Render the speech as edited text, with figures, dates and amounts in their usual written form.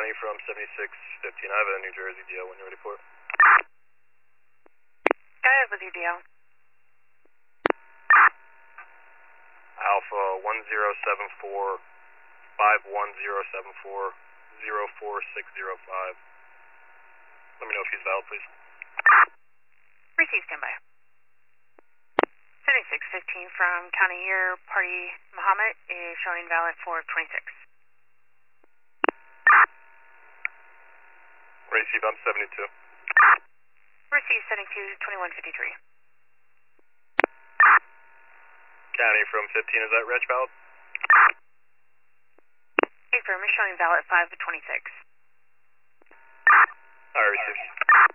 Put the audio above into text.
County from 7615. I have a New Jersey DL when you're ready for it. Go ahead with your DL. Alpha 1074 51074 04605. Let me know if he's valid, please. Receive standby. 7615 from County Year Party Muhammad is showing valid for 26. Receive, I'm 72. Receive 722153. County from 15, is that reg valid? Affirm is showing valid 5 of 26. Alright, receive.